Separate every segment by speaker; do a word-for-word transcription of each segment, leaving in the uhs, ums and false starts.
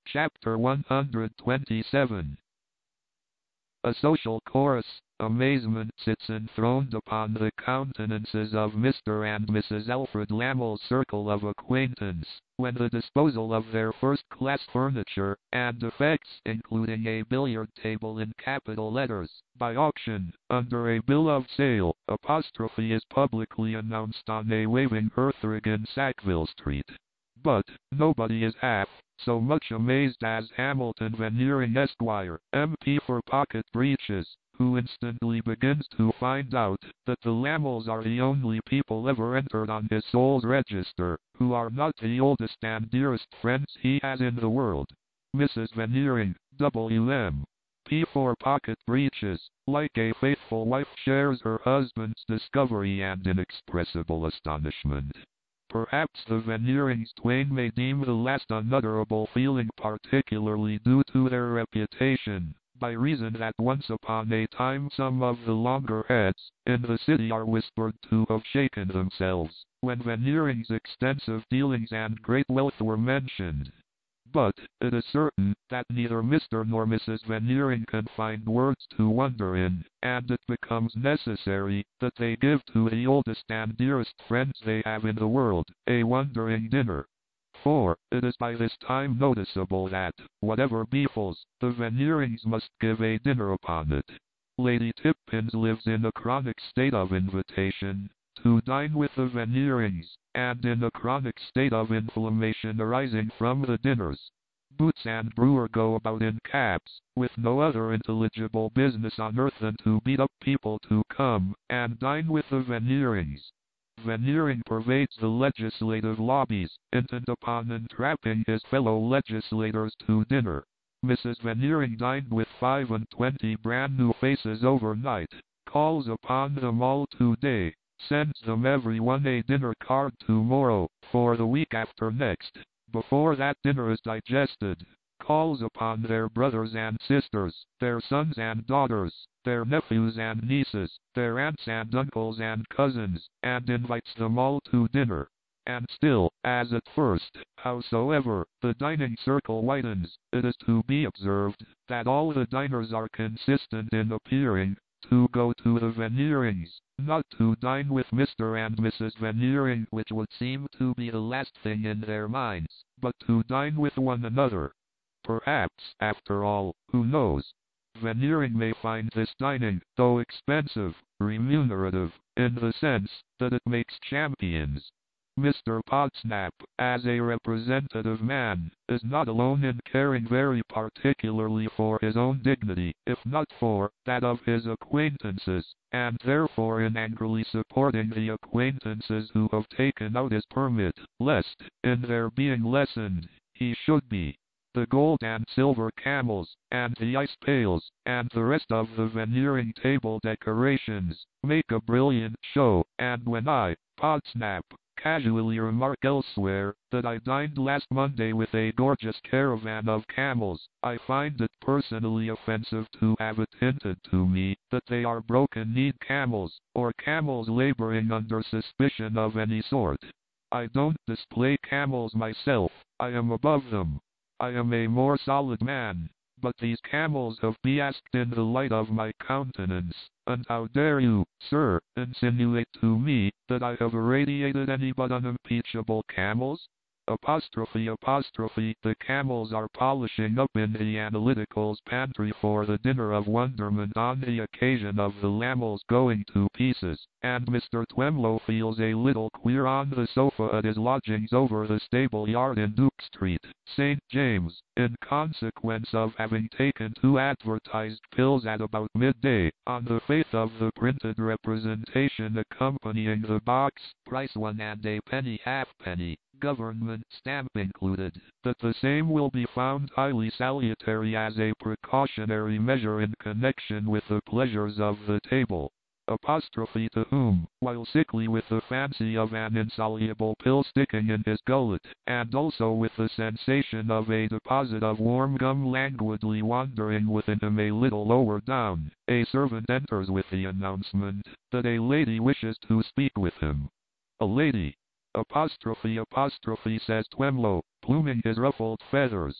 Speaker 1: Chapter one hundred twenty-seven. A social chorus, amazement sits enthroned upon the countenances of Mister and Missus Alfred Lammle's circle of acquaintance, when the disposal of their first-class furniture and effects, including a billiard table in capital letters, by auction, under a bill of sale, apostrophe is publicly announced on a waving hearthrug in Sackville Street. But nobody is half so much amazed as Hamilton Veneering Esquire, M P for Pocket Breeches, who instantly begins to find out that the Lammles are the only people ever entered on his soul's register, who are not the oldest and dearest friends he has in the world. Missus Veneering, W M P for Pocket Breeches, like a faithful wife, shares her husband's discovery and inexpressible astonishment. Perhaps the Veneerings twain may deem the last unutterable feeling particularly due to their reputation, by reason that once upon a time some of the longer heads in the city are whispered to have shaken themselves, when Veneering's extensive dealings and great wealth were mentioned. But it is certain that neither Mister nor Missus Veneering can find words to wonder in, and it becomes necessary that they give to the oldest and dearest friends they have in the world a wondering dinner. For it is by this time noticeable that, whatever befalls, the Veneerings must give a dinner upon it. Lady Tipkins lives in a chronic state of invitation to dine with the Veneerings, and in a chronic state of inflammation arising from the dinners. Boots and Brewer go about in cabs, with no other intelligible business on earth than to beat up people to come and dine with the Veneerings. Veneering pervades the legislative lobbies, intent upon entrapping his fellow legislators to dinner. Missus Veneering dined with five and twenty brand new faces overnight, calls upon them all today, sends them every one a dinner card tomorrow, for the week after next. Before that dinner is digested, calls upon their brothers and sisters, their sons and daughters, their nephews and nieces, their aunts and uncles and cousins, and invites them all to dinner. And still, as at first, howsoever the dining circle widens, it is to be observed that all the diners are consistent in appearing to go to the Veneerings, not to dine with Mister and Missus Veneering, which would seem to be the last thing in their minds, but to dine with one another. Perhaps, after all, who knows, Veneering may find this dining, though expensive, remunerative, in the sense that it makes champions. Mister Podsnap, as a representative man, is not alone in caring very particularly for his own dignity, if not for that of his acquaintances, and therefore in angrily supporting the acquaintances who have taken out his permit, lest, in their being lessened, he should be. The gold and silver camels, and the ice pails, and the rest of the Veneering table decorations, make a brilliant show, and when I, Podsnap, casually remark elsewhere that I dined last Monday with a gorgeous caravan of camels, I find it personally offensive to have it hinted to me that they are broken-kneed camels, or camels laboring under suspicion of any sort. I don't display camels myself, I am above them. I am a more solid man, but these camels have been asked in the light of my countenance, and how dare you, sir, insinuate to me that I have irradiated any but unimpeachable camels? Apostrophe apostrophe the camels are polishing up in the Analytical's pantry for the dinner of wonderment on the occasion of the Lammles going to pieces, and Mister Twemlow feels a little queer on the sofa at his lodgings over the stable yard in Duke Street, Saint James, in consequence of having taken two advertised pills at about midday, on the faith of the printed representation accompanying the box, price one and a penny halfpenny, government stamp included, that the same will be found highly salutary as a precautionary measure in connection with the pleasures of the table. Apostrophe to whom, while sickly with the fancy of an insoluble pill sticking in his gullet, and also with the sensation of a deposit of warm gum languidly wandering within him a little lower down, a servant enters with the announcement that a lady wishes to speak with him. A lady. Apostrophe apostrophe says Twemlow, pluming his ruffled feathers.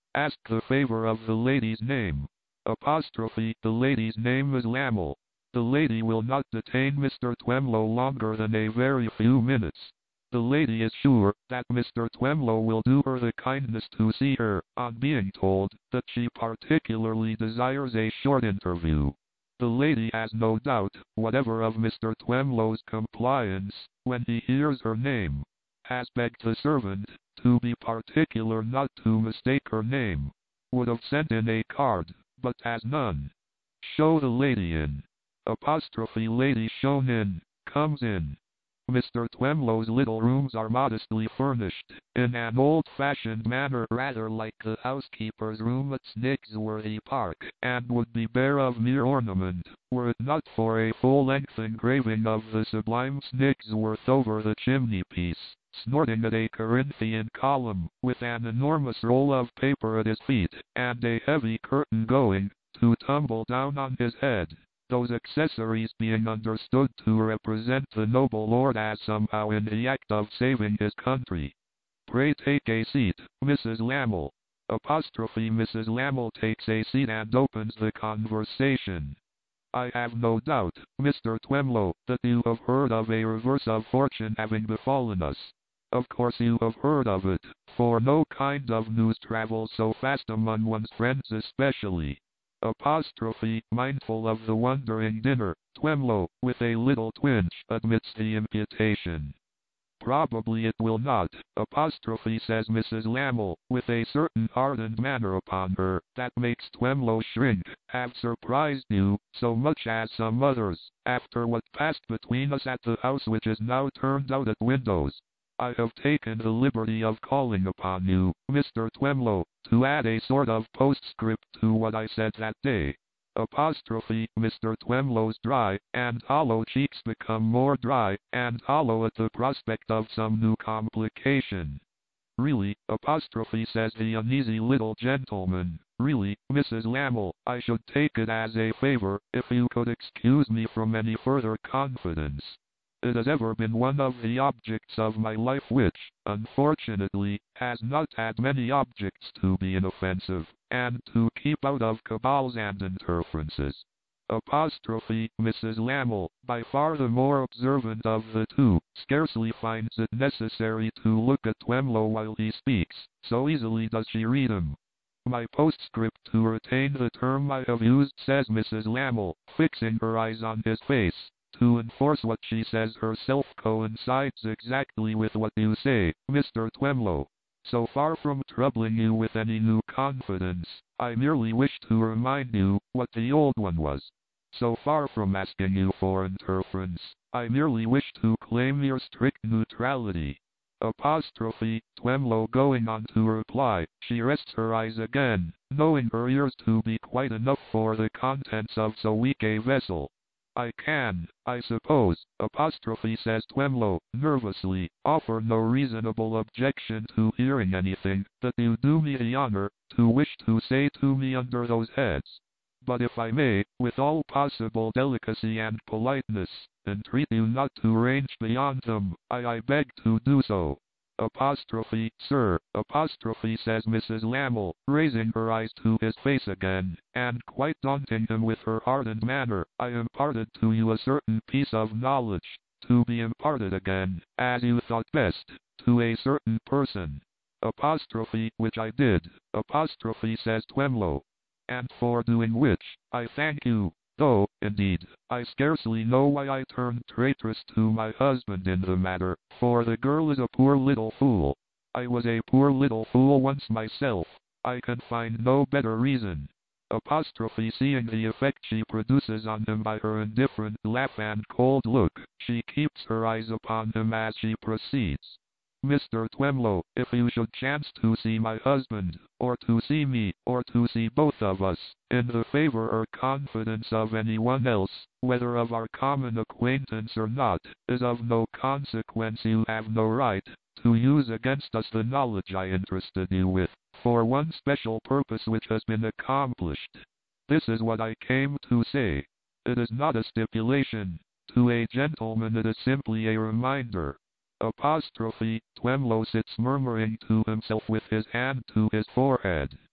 Speaker 1: Ask the favor of the lady's name. Apostrophe, the lady's name is Lammle. The lady will not detain Mister Twemlow longer than a very few minutes. The lady is sure that Mister Twemlow will do her the kindness to see her, on being told that she particularly desires a short interview. The lady has no doubt whatever of Mister Twemlow's compliance when he hears her name. Has begged the servant to be particular not to mistake her name. Would have sent in a card, but has none. Show the lady in. Apostrophe lady shown in, comes in. Mister Twemlow's little rooms are modestly furnished, in an old-fashioned manner rather like the housekeeper's room at Snigsworthy Park, and would be bare of mere ornament, were it not for a full-length engraving of the sublime Snigsworth over the chimney-piece, snorting at a Corinthian column, with an enormous roll of paper at his feet, and a heavy curtain going to tumble down on his head. Those accessories being understood to represent the noble lord as somehow in the act of saving his country. Pray take a seat, Missus Lammle. Apostrophe Missus Lammle takes a seat and opens the conversation. I have no doubt, Mister Twemlow, that you have heard of a reverse of fortune having befallen us. Of course you have heard of it, for no kind of news travels so fast among one's friends especially. Apostrophe, mindful of the wondering dinner, Twemlow, with a little twinge, admits the imputation. Probably it will not, apostrophe says Missus Lammle, with a certain hardened manner upon her, that makes Twemlow shrink, have surprised you, so much as some others, after what passed between us at the house which is now turned out at windows. I have taken the liberty of calling upon you, Mister Twemlow, to add a sort of postscript to what I said that day. Apostrophe, Mister Twemlow's dry and hollow cheeks become more dry and hollow at the prospect of some new complication. Really, apostrophe says the uneasy little gentleman, really, Missus Lammle, I should take it as a favor if you could excuse me from any further confidence. It has ever been one of the objects of my life which, unfortunately, has not had many objects to be inoffensive, and to keep out of cabals and interferences. Apostrophe, Missus Lammle, by far the more observant of the two, scarcely finds it necessary to look at Twemlow while he speaks, so easily does she read him. My postscript to retain the term I have used, says Missus Lammle, fixing her eyes on his face, to enforce what she says herself coincides exactly with what you say, Mister Twemlow. So far from troubling you with any new confidence, I merely wish to remind you what the old one was. So far from asking you for interference, I merely wish to claim your strict neutrality. Apostrophe, Twemlow going on to reply, she rests her eyes again, knowing her ears to be quite enough for the contents of so weak a vessel. I can, I suppose, apostrophe says Twemlow, nervously, offer no reasonable objection to hearing anything that you do me the honor to wish to say to me under those heads. But if I may, with all possible delicacy and politeness, entreat you not to range beyond them, I, I beg to do so. Apostrophe, sir, apostrophe says Missus Lammle, raising her eyes to his face again, and quite daunting him with her hardened manner, I imparted to you a certain piece of knowledge, to be imparted again, as you thought best, to a certain person. Apostrophe, which I did, apostrophe says Twemlow, and for doing which, I thank you. Though, indeed, I scarcely know why I turned traitress to my husband in the matter, for the girl is a poor little fool. I was a poor little fool once myself. I can find no better reason. Apostrophe seeing the effect she produces on him by her indifferent laugh and cold look, she keeps her eyes upon him as she proceeds. Mister Twemlow, if you should chance to see my husband, or to see me, or to see both of us, in the favor or confidence of anyone else, whether of our common acquaintance or not, is of no consequence. You have no right to use against us the knowledge I interested you with, for one special purpose which has been accomplished. This is what I came to say. It is not a stipulation. To a gentleman it is simply a reminder. Apostrophe, Twemlow sits murmuring to himself with his hand to his forehead.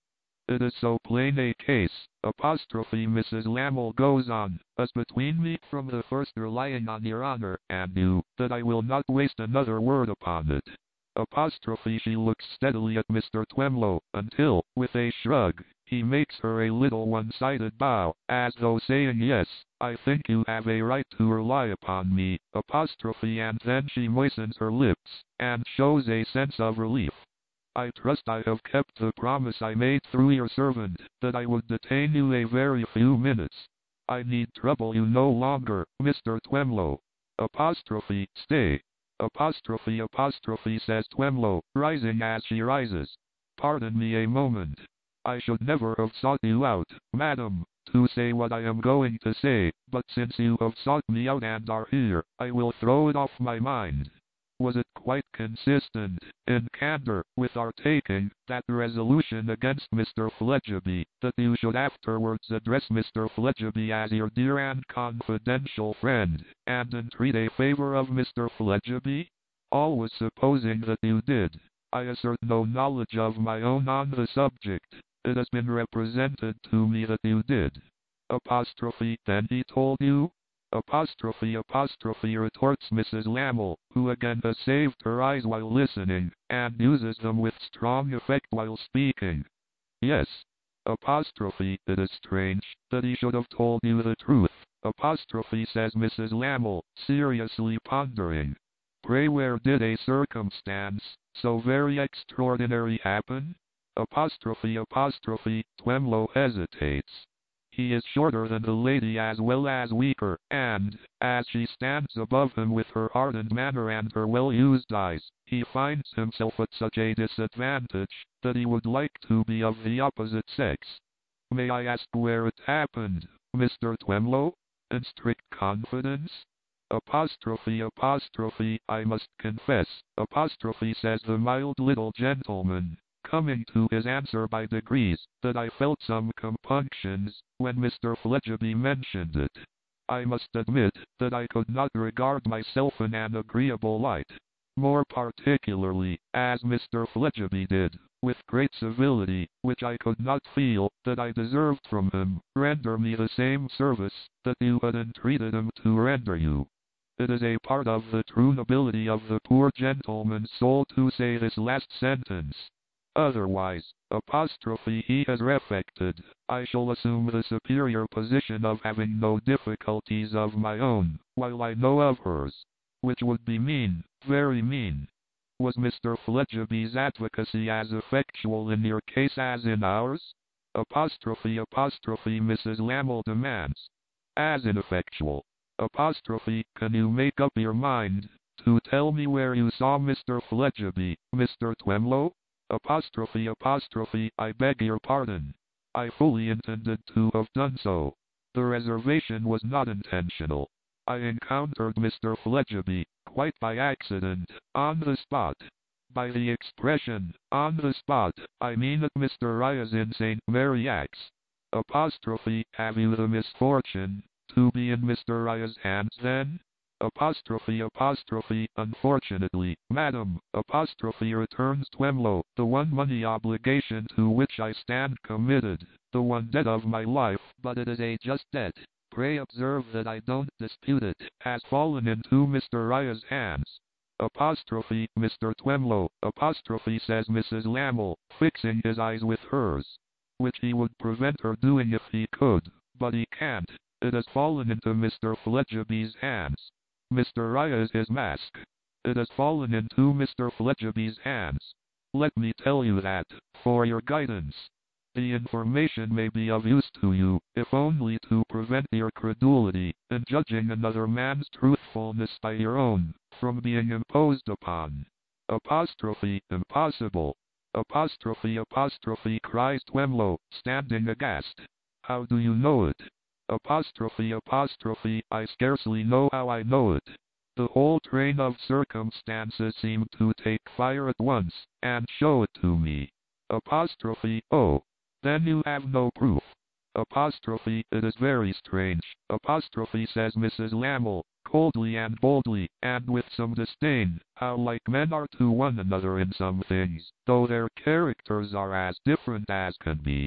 Speaker 1: It is so plain a case, apostrophe Missus Lamel goes on, as between me from the first relying on your honor and you, that I will not waste another word upon it. Apostrophe she looks steadily at Mister Twemlow, until, with a shrug, he makes her a little one-sided bow, as though saying yes, I think you have a right to rely upon me, apostrophe and then she moistens her lips, and shows a sense of relief. I trust I have kept the promise I made through your servant, that I would detain you a very few minutes. I need trouble you no longer, Mister Twemlow. Apostrophe, stay. Apostrophe apostrophe says Twemlow, rising as she rises. Pardon me a moment. I should never have sought you out, madam, to say what I am going to say, but since you have sought me out and are here, I will throw it off my mind. Was it quite consistent, in candor, with our taking that resolution against Mister Fledgeby, that you should afterwards address Mister Fledgeby as your dear and confidential friend, and entreat a favor of Mister Fledgeby? Always supposing that you did. I assert no knowledge of my own on the subject. It has been represented to me that you did. Apostrophe, then he told you? Apostrophe apostrophe retorts Missus Lamel, who again has saved her eyes while listening, and uses them with strong effect while speaking. Yes. Apostrophe, it is strange that he should have told you the truth. Apostrophe says Missus Lamel, seriously pondering. Pray where did a circumstance so very extraordinary happen? Apostrophe apostrophe, Twemlow hesitates. He is shorter than the lady as well as weaker, and, as she stands above him with her ardent manner and her well-used eyes, he finds himself at such a disadvantage, that he would like to be of the opposite sex. May I ask where it happened, Mister Twemlow? In strict confidence? Apostrophe apostrophe, I must confess, apostrophe says the mild little gentleman, coming to his answer by degrees, that I felt some compunctions when Mister Fledgeby mentioned it. I must admit that I could not regard myself in an agreeable light, more particularly, as Mister Fledgeby did, with great civility, which I could not feel that I deserved from him, render me the same service that you had entreated him to render you. It is a part of the true nobility of the poor gentleman's soul to say this last sentence. Otherwise, apostrophe he has reflected, I shall assume the superior position of having no difficulties of my own, while I know of hers. Which would be mean, very mean. Was Mister Fledgeby's advocacy as effectual in your case as in ours? Apostrophe apostrophe Missus Lamel demands. As ineffectual. Apostrophe, can you make up your mind to tell me where you saw Mister Fledgeby, Mister Twemlow? Apostrophe apostrophe, I beg your pardon. I fully intended to have done so. The reservation was not intentional. I encountered Mister Fledgeby, quite by accident, on the spot. By the expression, on the spot, I mean at Mister Rya's in Saint Mary Axe. Apostrophe, have you the misfortune to be in Mister Rya's hands then? Apostrophe apostrophe, unfortunately, madam, apostrophe returns Twemlow, the one money obligation to which I stand committed, the one debt of my life, but it is a just debt. Pray observe that I don't dispute it, has fallen into Mister Rya's hands. Apostrophe, Mister Twemlow, apostrophe says Missus Lamel, fixing his eyes with hers, which he would prevent her doing if he could, but he can't. It has fallen into Mister Fledgeby's hands. Mister Rya is his mask. It has fallen into Mister Fledgeby's hands. Let me tell you that, for your guidance. The information may be of use to you, if only to prevent your credulity, in judging another man's truthfulness by your own, from being imposed upon. Apostrophe, impossible. Apostrophe apostrophe cries Twemlow, standing aghast. How do you know it? Apostrophe apostrophe, I scarcely know how I know it. The whole train of circumstances seemed to take fire at once, and show it to me. Apostrophe, oh, then you have no proof. Apostrophe, it is very strange. Apostrophe says Missus Lamel, coldly and boldly, and with some disdain, how like men are to one another in some things, though their characters are as different as can be.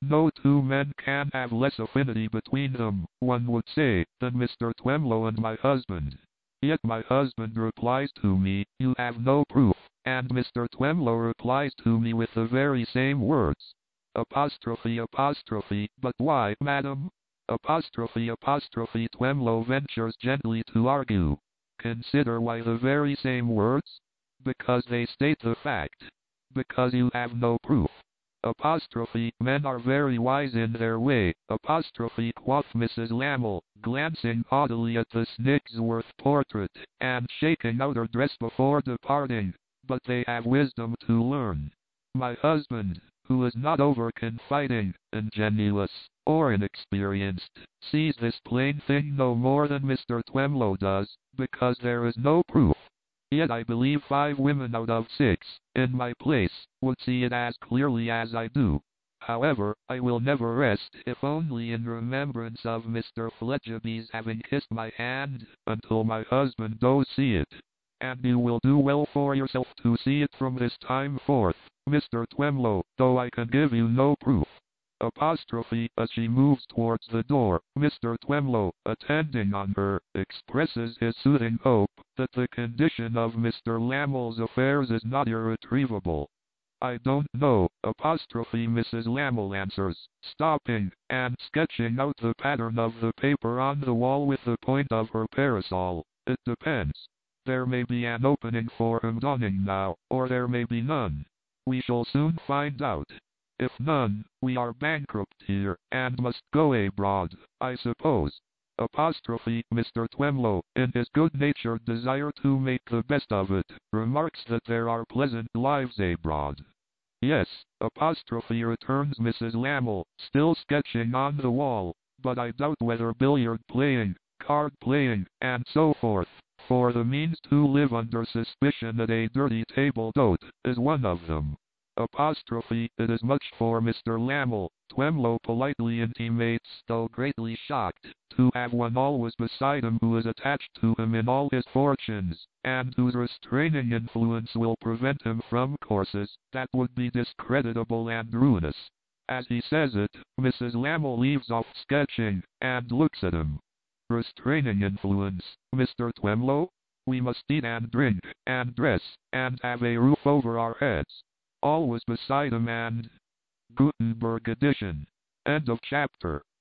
Speaker 1: No two men can have less affinity between them, one would say, than Mister Twemlow and my husband. Yet my husband replies to me, you have no proof, and Mister Twemlow replies to me with the very same words. Apostrophe apostrophe, but why, madam? Apostrophe apostrophe Twemlow ventures gently to argue. Consider why the very same words. Because they state the fact. Because you have no proof. Apostrophe, men are very wise in their way, apostrophe quoth Missus Lammle, glancing haughtily at the Snigsworth portrait, and shaking out her dress before departing, but they have wisdom to learn. My husband, who is not over-confiding, ingenuous, or inexperienced, sees this plain thing no more than Mister Twemlow does, because there is no proof. Yet I believe five women out of six, in my place, would see it as clearly as I do. However, I will never rest, if only in remembrance of Mister Fledgeby's having kissed my hand, until my husband does see it. And you will do well for yourself to see it from this time forth, Mister Twemlow, though I can give you no proof. Apostrophe, as she moves towards the door, Mister Twemlow, attending on her, expresses his soothing hope that the condition of Mister Lammle's affairs is not irretrievable. I don't know, apostrophe Missus Lammle answers, stopping, and sketching out the pattern of the paper on the wall with the point of her parasol. It depends. There may be an opening for him donning now, or there may be none. We shall soon find out. If none, we are bankrupt here, and must go abroad, I suppose. Apostrophe Mister Twemlow, in his good-natured desire to make the best of it, remarks that there are pleasant lives abroad. Yes, apostrophe returns Missus Lammle, still sketching on the wall, but I doubt whether billiard-playing, card-playing, and so forth, for the means to live under suspicion at a dirty table d'hote, is one of them. Apostrophe, it is much for Mister Lammle, Twemlow politely intimates, though greatly shocked, to have one always beside him who is attached to him in all his fortunes, and whose restraining influence will prevent him from courses that would be discreditable and ruinous. As he says it, Missus Lammle leaves off sketching, and looks at him. Restraining influence, Mister Twemlow? We must eat and drink, and dress, and have a roof over our heads. Always beside him and... Gutenberg edition. End of chapter.